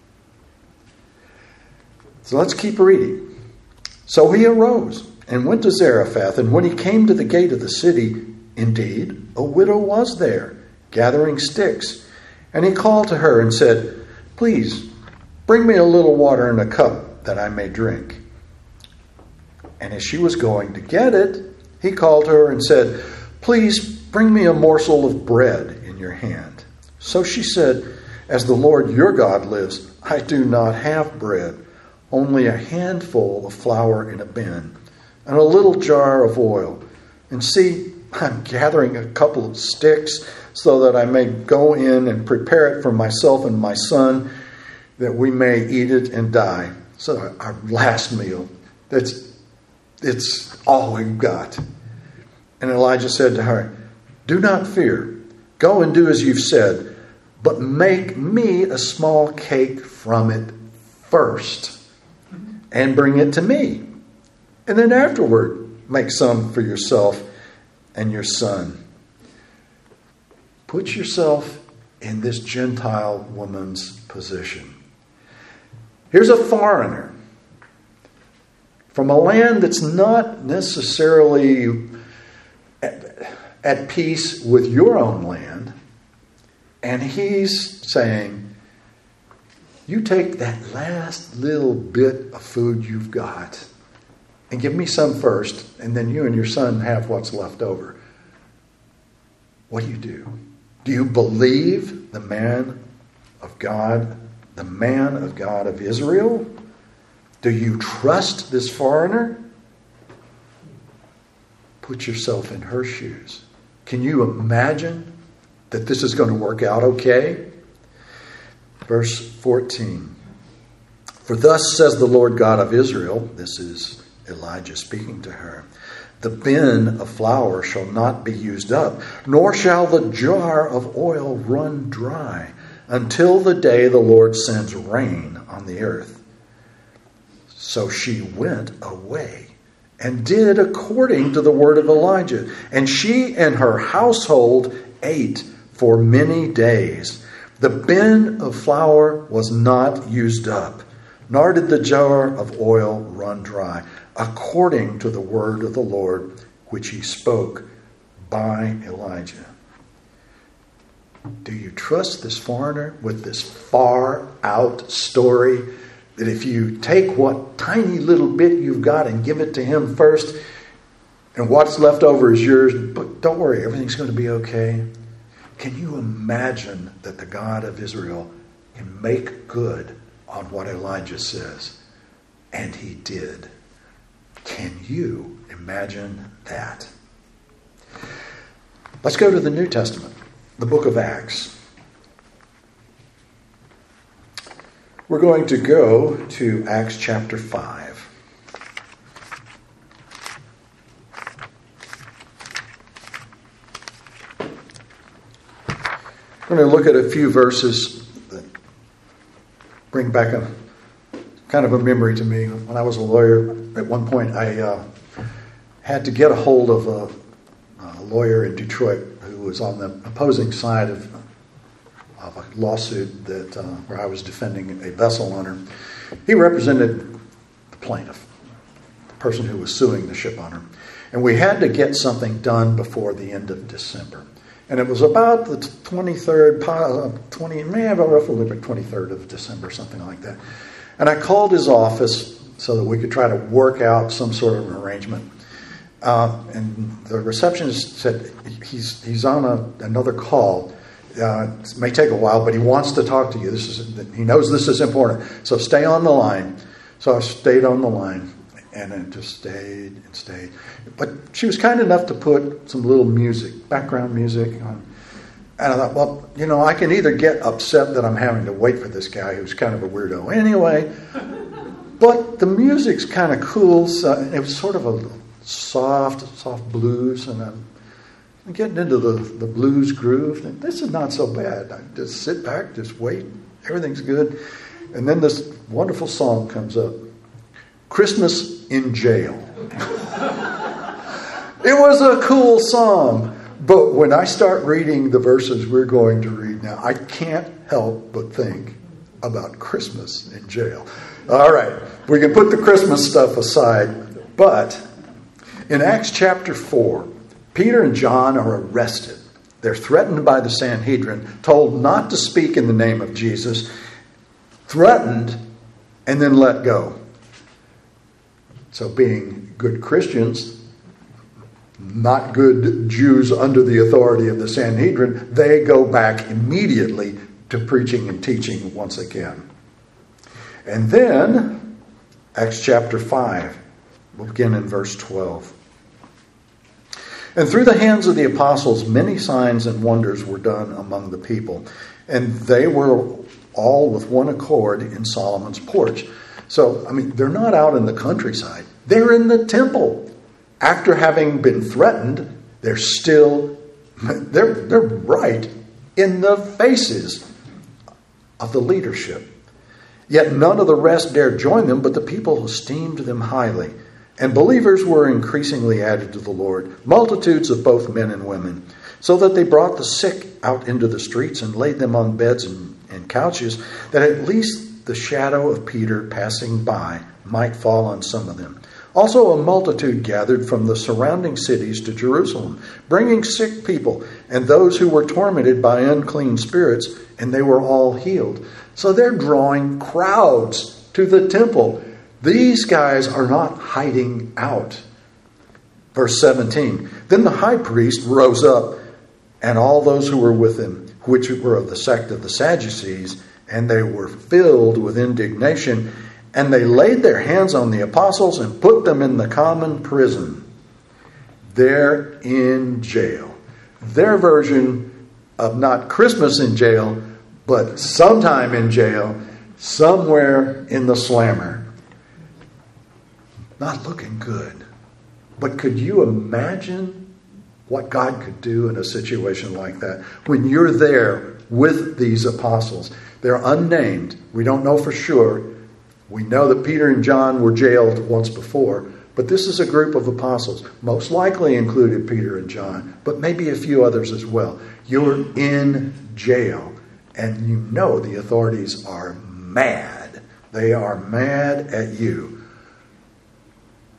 So let's keep reading. So he arose and went to Zarephath, and when he came to the gate of the city, indeed, a widow was there, gathering sticks. And he called to her and said, Please, bring me a little water in a cup that I may drink. And as she was going to get it, he called to her and said, Please, bring me a morsel of bread in your hand. So she said, As the Lord your God lives, I do not have bread, only a handful of flour in a bin, and a little jar of oil. And see, I'm gathering a couple of sticks so that I may go in and prepare it for myself and my son, that we may eat it and die. So our last meal, that's it's all we've got. And Elijah said to her, Do not fear. Go and do as you've said, but make me a small cake from it first, and bring it to me. And then afterward, make some for yourself and your son. Put yourself in this Gentile woman's position. Here's a foreigner from a land that's not necessarily at, at peace with your own land. And he's saying, you take that last little bit of food you've got and give me some first, and then you and your son have what's left over. What do you do? Do you believe the man of God, the man of God of Israel? Do you trust this foreigner? Put yourself in her shoes. Can you imagine that this is going to work out okay? Verse fourteen. For thus says the Lord God of Israel, this is Elijah speaking to her, the bin of flour shall not be used up, nor shall the jar of oil run dry, until the day the Lord sends rain on the earth. So she went away and did according to the word of Elijah. And she and her household ate for many days. The bin of flour was not used up, nor did the jar of oil run dry, according to the word of the Lord, which he spoke by Elijah. Do you trust this foreigner with this far out story that if you take what tiny little bit you've got and give it to him first, and what's left over is yours, but don't worry, everything's going to be okay? Can you imagine that the God of Israel can make good on what Elijah says? And he did. Can you imagine that? Let's go to the New Testament, the book of Acts. We're going to go to Acts chapter five. We're going to look at a few verses that bring back a kind of a memory to me. When I was a lawyer, at one point I uh, had to get a hold of a, a lawyer in Detroit who was on the opposing side of, of a lawsuit that uh, where I was defending a vessel owner. He represented the plaintiff, the person who was suing the ship owner. And we had to get something done before the end of December. And it was about the twenty-third, twenty, maybe roughly the twenty-third of December, something like that. And I called his office so that we could try to work out some sort of an arrangement. Uh, and the receptionist said, he's he's on a, another call. Uh, it may take a while, but he wants to talk to you. This is he knows this is important. So stay on the line. So I stayed on the line. And it just stayed and stayed. But she was kind enough to put some little music, background music on. And I thought, well, you know, I can either get upset that I'm having to wait for this guy who's kind of a weirdo anyway, but the music's kind of cool. So it was sort of a soft, soft blues. And I'm getting into the, the blues groove. And this is not so bad. I just sit back, just wait. Everything's good. And then this wonderful song comes up. Christmas in Jail. It was a cool song, but when I start reading the verses we're going to read now, I can't help but think about Christmas in jail. All right, we can put the Christmas stuff aside, but in Acts chapter four, Peter and John are arrested. They're threatened by the Sanhedrin, told not to speak in the name of Jesus, threatened, and then let go. So being good Christians, not good Jews under the authority of the Sanhedrin, they go back immediately to preaching and teaching once again. And then, Acts chapter five, we'll begin in verse twelve. And through the hands of the apostles, many signs and wonders were done among the people. And they were all with one accord in Solomon's porch. So, I mean, they're not out in the countryside. They're in the temple. After having been threatened, they're still, they're, they're right in the faces of the leadership. Yet none of the rest dared join them, but the people esteemed them highly. And believers were increasingly added to the Lord, multitudes of both men and women, so that they brought the sick out into the streets and laid them on beds and, and couches, that at least the shadow of Peter passing by might fall on some of them. Also a multitude gathered from the surrounding cities to Jerusalem, bringing sick people and those who were tormented by unclean spirits, and they were all healed. So they're drawing crowds to the temple. These guys are not hiding out. Verse seventeen, then the high priest rose up, and all those who were with him, which were of the sect of the Sadducees, and they were filled with indignation, and they laid their hands on the apostles and put them in the common prison. They're in jail. Their version of not Christmas in jail, but sometime in jail, somewhere in the slammer. Not looking good. But could you imagine what God could do in a situation like that? When you're there with these apostles. They're unnamed. We don't know for sure. We know that Peter and John were jailed once before, but this is a group of apostles. Most likely included Peter and John, but maybe a few others as well. You're in jail, and you know the authorities are mad. They are mad at you.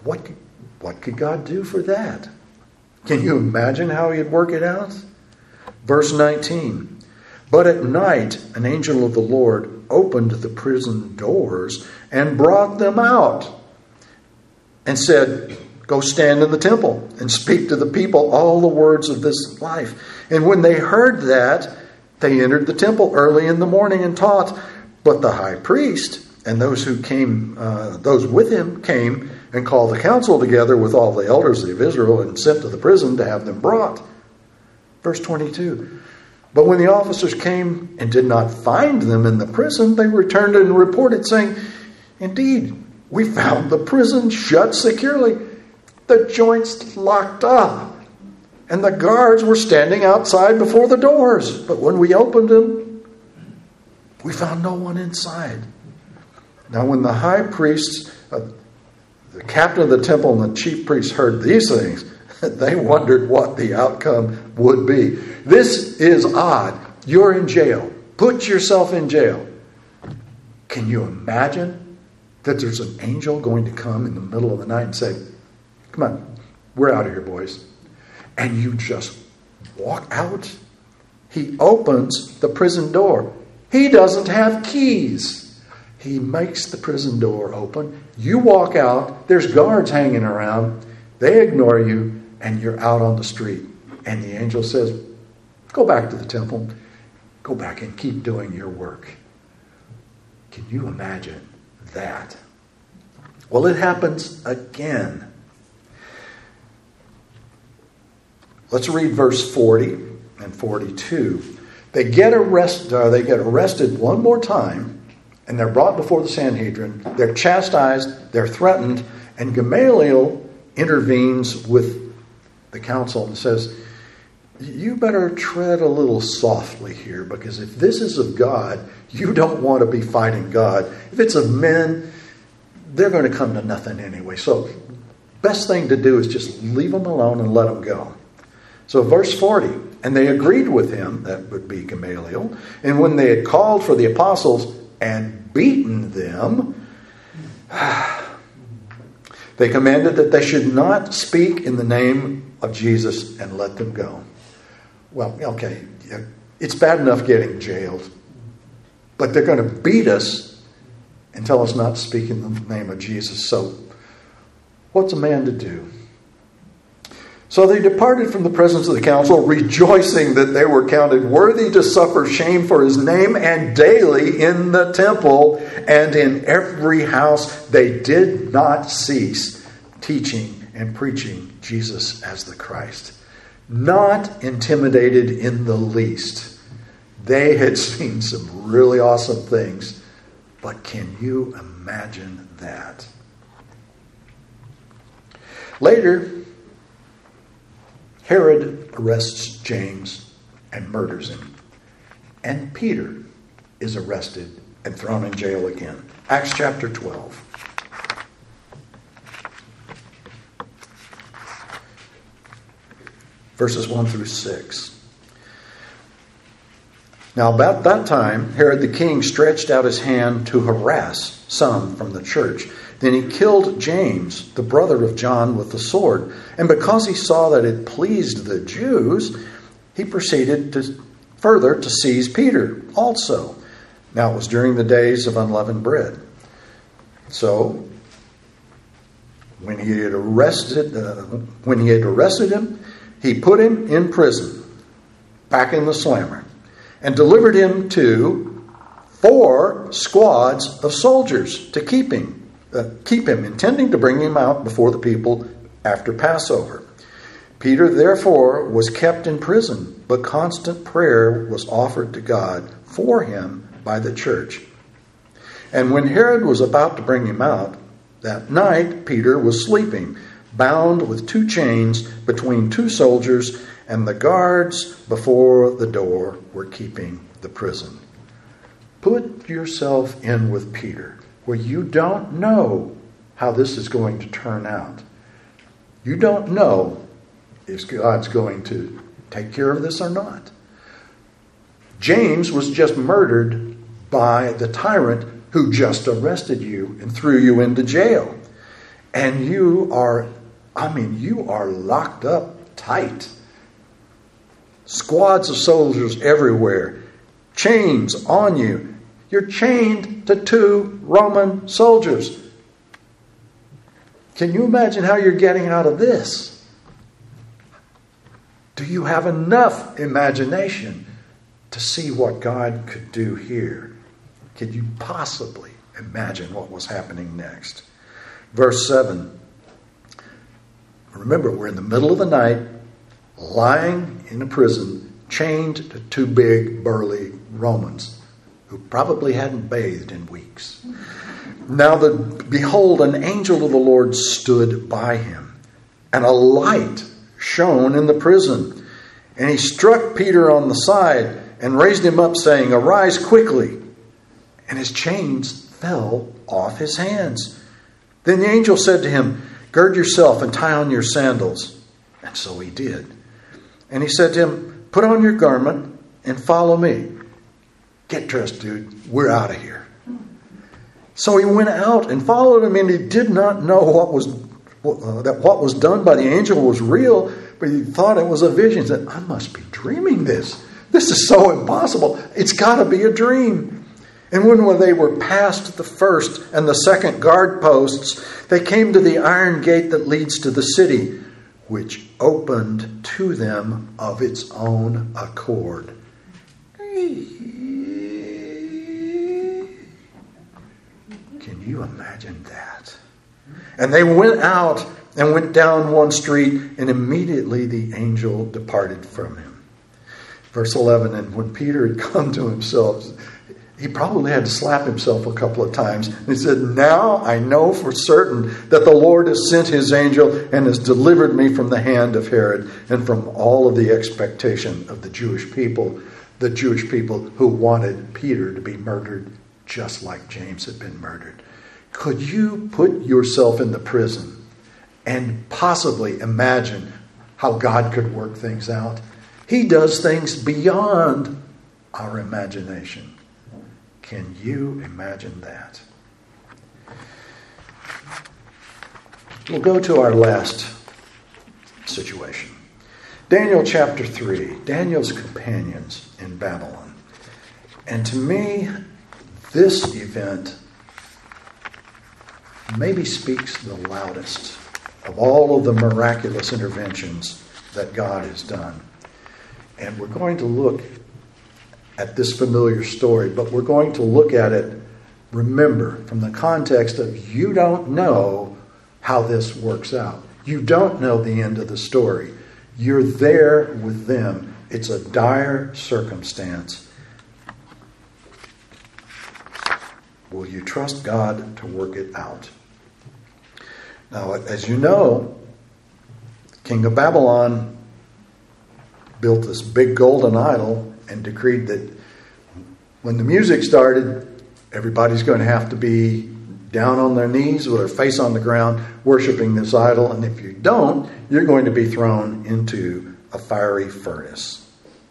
What, what could God do for that? Can you imagine how he'd work it out? Verse nineteen. But at night, an angel of the Lord opened the prison doors and brought them out and said, go stand in the temple and speak to the people all the words of this life. And when they heard that, they entered the temple early in the morning and taught. But the high priest and those who came, uh, those with him came and called the council together with all the elders of Israel and sent to the prison to have them brought. Verse twenty-two. But when the officers came and did not find them in the prison, they returned and reported, saying, indeed, we found the prison shut securely, the joints locked up, and the guards were standing outside before the doors. But when we opened them, we found no one inside. Now when the high priests, uh, the captain of the temple and the chief priests heard these things, they wondered what the outcome would be. This is odd. You're in jail. Put yourself in jail. Can you imagine that there's an angel going to come in the middle of the night and say, come on, we're out of here, boys. And you just walk out? He opens the prison door. He doesn't have keys. He makes the prison door open. You walk out. There's guards hanging around. They ignore you. And you're out on the street. And the angel says, go back to the temple. Go back and keep doing your work. Can you imagine that? Well, it happens again. Let's read verse forty and forty-two. They get arrested, uh, they get arrested one more time, and they're brought before the Sanhedrin. They're chastised, they're threatened, and Gamaliel intervenes with the council and says, you better tread a little softly here, because if this is of God, you don't want to be fighting God. If it's of men, they're going to come to nothing anyway. So best thing to do is just leave them alone and let them go. So verse forty, and they agreed with him, that would be Gamaliel, and when they had called for the apostles and beaten them, they commanded that they should not speak in the name of Jesus and let them go. Well, okay, it's bad enough getting jailed, but they're going to beat us and tell us not to speak in the name of Jesus. So what's a man to do? So they departed from the presence of the council, rejoicing that they were counted worthy to suffer shame for his name, and daily in the temple and in every house they did not cease teaching and preaching Jesus as the Christ. Not intimidated in the least. They had seen some really awesome things, but can you imagine that? Later, Herod arrests James and murders him. And Peter is arrested and thrown in jail again. Acts chapter twelve. Verses one through six. Now about that time, Herod the king stretched out his hand to harass some from the church. Then he killed James, the brother of John, with the sword. And because he saw that it pleased the Jews, he proceeded to further to seize Peter also. Now it was during the days of unleavened bread. So when he had arrested, uh, when he had arrested him, he put him in prison, back in the slammer, and delivered him to four squads of soldiers to keep him. Uh, keep him, intending to bring him out before the people after Passover. Peter, therefore, was kept in prison, but constant prayer was offered to God for him by the church. And when Herod was about to bring him out, that night Peter was sleeping, bound with two chains between two soldiers, and the guards before the door were keeping the prison. Put yourself in with Peter, where you don't know how this is going to turn out. You don't know if God's going to take care of this or not. James was just murdered by the tyrant who just arrested you and threw you into jail. And you are, I mean, you are locked up tight. Squads of soldiers everywhere. Chains on you. You're chained to two Roman soldiers. Can you imagine how you're getting out of this? Do you have enough imagination to see what God could do here? Could you possibly imagine what was happening next? Verse seven. Remember, we're in the middle of the night, lying in a prison, chained to two big, burly Romans who probably hadn't bathed in weeks. Now, the, behold, an angel of the Lord stood by him, and a light shone in the prison. And he struck Peter on the side and raised him up, saying, "Arise quickly." And his chains fell off his hands. Then the angel said to him, "Gird yourself and tie on your sandals." And so he did. And he said to him, "Put on your garment and follow me." Get dressed, dude. We're out of here. So he went out and followed him, and he did not know what was uh, that what was done by the angel was real, but he thought it was a vision. He said, "I must be dreaming this. This is so impossible. It's got to be a dream." And when they were past the first and the second guard posts, they came to the iron gate that leads to the city, which opened to them of its own accord. Can you imagine that? And they went out and went down one street, and immediately the angel departed from him. Verse eleven, and when Peter had come to himself, he probably had to slap himself a couple of times. And he said, "Now I know for certain that the Lord has sent his angel and has delivered me from the hand of Herod and from all of the expectation of the Jewish people, the Jewish people who wanted Peter to be murdered just like James had been murdered." Could you put yourself in the prison and possibly imagine how God could work things out? He does things beyond our imagination. Can you imagine that? We'll go to our last situation. Daniel chapter three. Daniel's companions in Babylon. And to me, this event maybe speaks the loudest of all of the miraculous interventions that God has done. And we're going to look at this familiar story, but we're going to look at it, remember, from the context of you don't know how this works out. You don't know the end of the story. You're there with them. It's a dire circumstance. Will you trust God to work it out? Now, as you know, King of Babylon built this big golden idol and decreed that when the music started, everybody's going to have to be down on their knees with their face on the ground worshiping this idol. And if you don't, you're going to be thrown into a fiery furnace.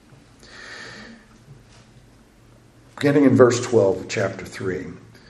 Beginning in verse twelve of chapter three.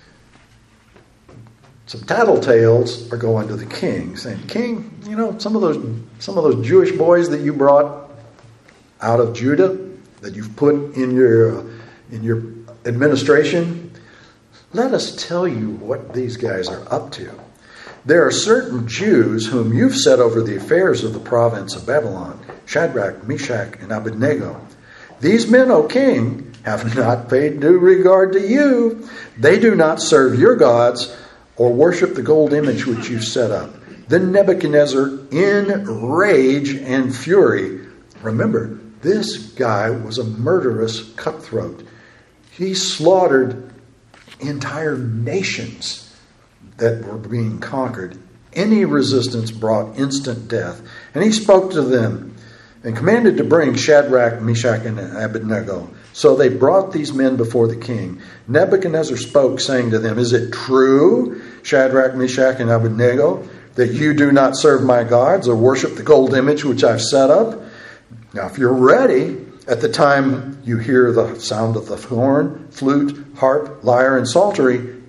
Some tattletales are going to the king, saying, "King, you know, some of those some of those Jewish boys that you brought out of Judah, that you've put in your uh, in your administration, let us tell you what these guys are up to. There are certain Jews whom you've set over the affairs of the province of Babylon, Shadrach, Meshach, and Abednego. These men, O king, have not paid due regard to you. They do not serve your gods or worship the gold image which you've set up." Then Nebuchadnezzar, in rage and fury, remember, this guy was a murderous cutthroat. He slaughtered entire nations that were being conquered. Any resistance brought instant death. And he spoke to them and commanded to bring Shadrach, Meshach, and Abednego. So they brought these men before the king. Nebuchadnezzar spoke, saying to them, "Is it true, Shadrach, Meshach, and Abednego, that you do not serve my gods or worship the gold image which I've set up? Now, if you're ready, at the time you hear the sound of the horn, flute, harp, lyre, and psaltery,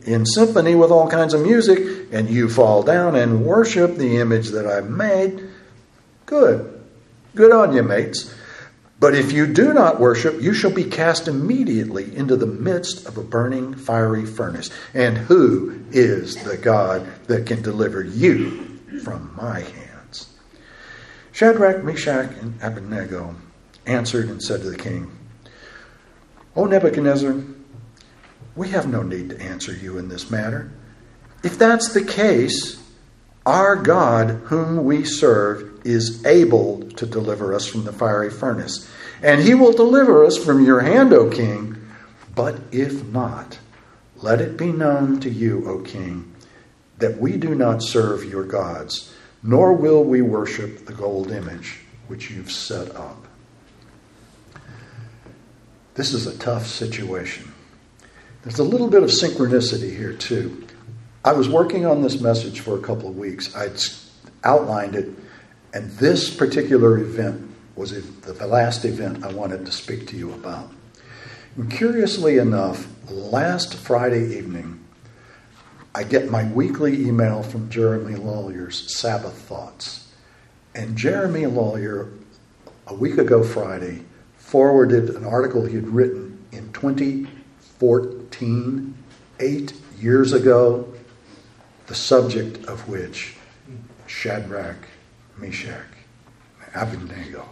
in symphony with all kinds of music, and you fall down and worship the image that I've made, good. Good on you, mates. But if you do not worship, you shall be cast immediately into the midst of a burning fiery furnace. And who is the God that can deliver you from my hands? Shadrach, Meshach, and Abednego answered and said to the king, O Nebuchadnezzar, we have no need to answer you in this matter. If that's the case, our God, whom we serve, is able to deliver us from the fiery furnace. And he will deliver us from your hand, O king. But if not, let it be known to you, O king, that we do not serve your gods, nor will we worship the gold image which you've set up. This is a tough situation. There's a little bit of synchronicity here, too. I was working on this message for a couple of weeks. I'd outlined it, and this particular event was the last event I wanted to speak to you about. And curiously enough, last Friday evening, I get my weekly email from Jeremy Lawyer's Sabbath Thoughts. And Jeremy Lawyer, a week ago Friday, forwarded an article he had written in twenty fourteen, eight years ago, the subject of which, Shadrach, Meshach, Abednego.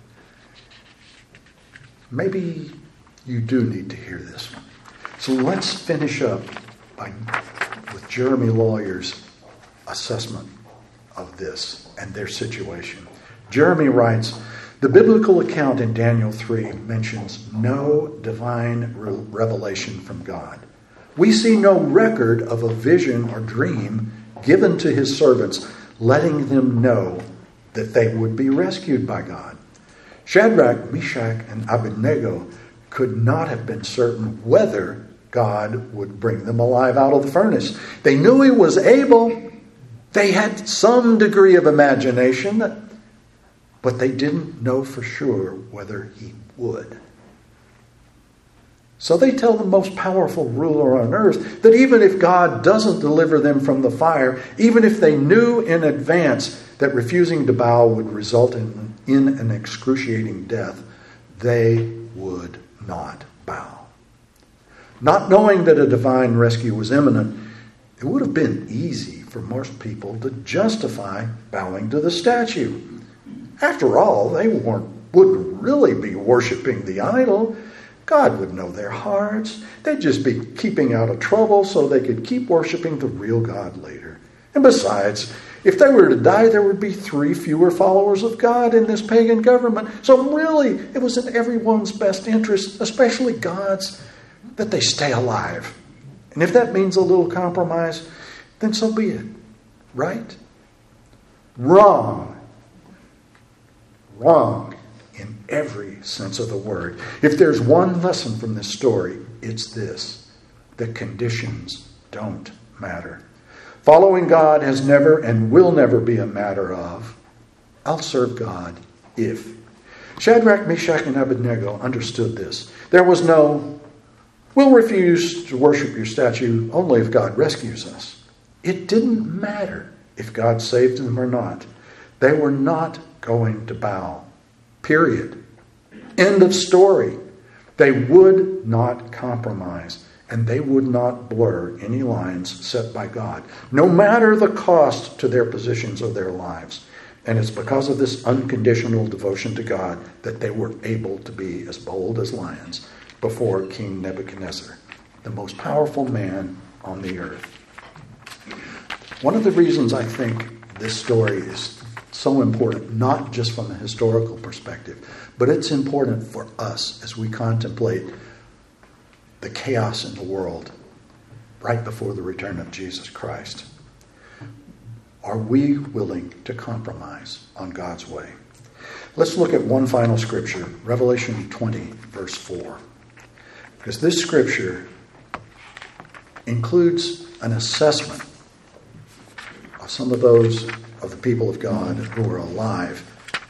Maybe you do need to hear this one. So let's finish up by, with Jeremy Lawyer's assessment of this and their situation. Jeremy writes, the biblical account in Daniel three mentions no divine revelation from God. We see no record of a vision or dream given to his servants, letting them know that they would be rescued by God. Shadrach, Meshach, and Abednego could not have been certain whether God would bring them alive out of the furnace. They knew he was able. They had some degree of imagination, but they didn't know for sure whether he would. So they tell the most powerful ruler on earth that even if God doesn't deliver them from the fire, even if they knew in advance that refusing to bow would result in, in an excruciating death, they would not bow. Not knowing that a divine rescue was imminent, it would have been easy for most people to justify bowing to the statue. After all, they weren't, wouldn't really be worshiping the idol. God would know their hearts. They'd just be keeping out of trouble so they could keep worshiping the real God later. And besides, if they were to die, there would be three fewer followers of God in this pagan government. So really, it was in everyone's best interest, especially God's, that they stay alive. And if that means a little compromise, then so be it. Right? Wrong. Wrong in every sense of the word. If there's one lesson from this story, it's this: that conditions don't matter. Following God has never and will never be a matter of, I'll serve God if. Shadrach, Meshach, and Abednego understood this. There was no, we'll refuse to worship your statue only if God rescues us. It didn't matter if God saved them or not. They were not going to bow. Period. End of story. They would not compromise, and they would not blur any lines set by God, no matter the cost to their positions or their lives. And it's because of this unconditional devotion to God that they were able to be as bold as lions before King Nebuchadnezzar, the most powerful man on the earth. One of the reasons I think this story is so important, not just from a historical perspective, but it's important for us as we contemplate the chaos in the world right before the return of Jesus Christ. Are we willing to compromise on God's way? Let's look at one final scripture, Revelation twenty, verse four. Because this scripture includes an assessment of some of those of the people of God who were alive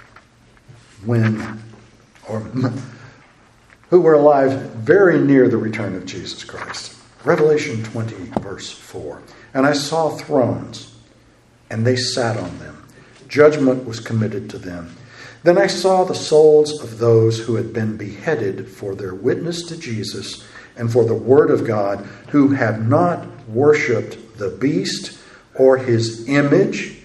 when, or who were alive very near the return of Jesus Christ. Revelation twenty, verse four. And I saw thrones, and they sat on them. Judgment was committed to them. Then I saw the souls of those who had been beheaded for their witness to Jesus and for the word of God, who had not worshipped the beast or his image.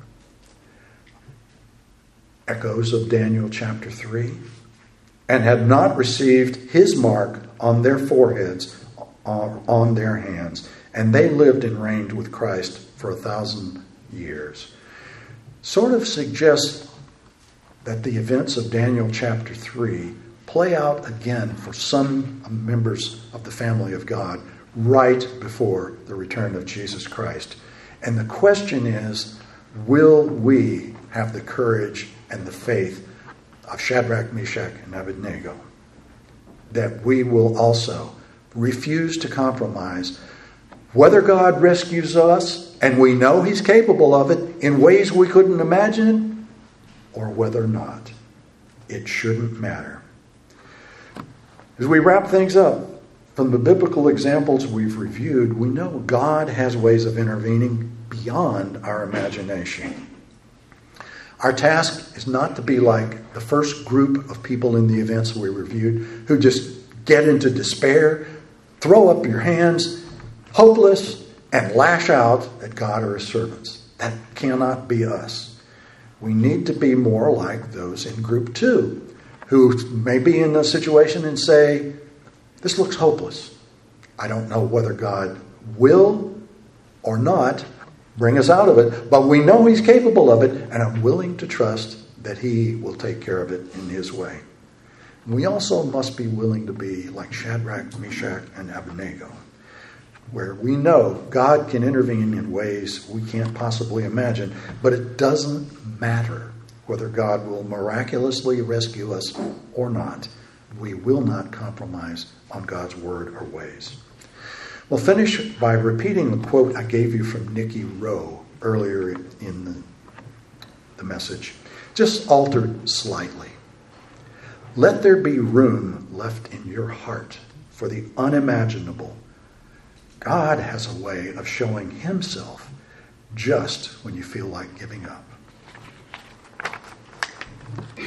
Echoes of Daniel chapter three. And had not received his mark on their foreheads or on their hands. And they lived and reigned with Christ for a thousand years. Sort of suggests that the events of Daniel chapter three play out again for some members of the family of God right before the return of Jesus Christ. And the question is, will we have the courage and the faith of Shadrach, Meshach, and Abednego, that we will also refuse to compromise, whether God rescues us, and we know he's capable of it in ways we couldn't imagine, or whether not. It shouldn't matter. As we wrap things up, from the biblical examples we've reviewed, we know God has ways of intervening beyond our imagination. Our task is not to be like the first group of people in the events we reviewed who just get into despair, throw up your hands, hopeless, and lash out at God or his servants. That cannot be us. We need to be more like those in group two, who may be in a situation and say, this looks hopeless. I don't know whether God will or not bring us out of it, but we know he's capable of it, and I'm willing to trust that he will take care of it in his way. We also must be willing to be like Shadrach, Meshach, and Abednego, where we know God can intervene in ways we can't possibly imagine, but it doesn't matter whether God will miraculously rescue us or not. We will not compromise on God's word or ways. We'll finish by repeating the quote I gave you from Nicky Rowe earlier in the, the message, just altered slightly. Let there be room left in your heart for the unimaginable. God has a way of showing himself just when you feel like giving up.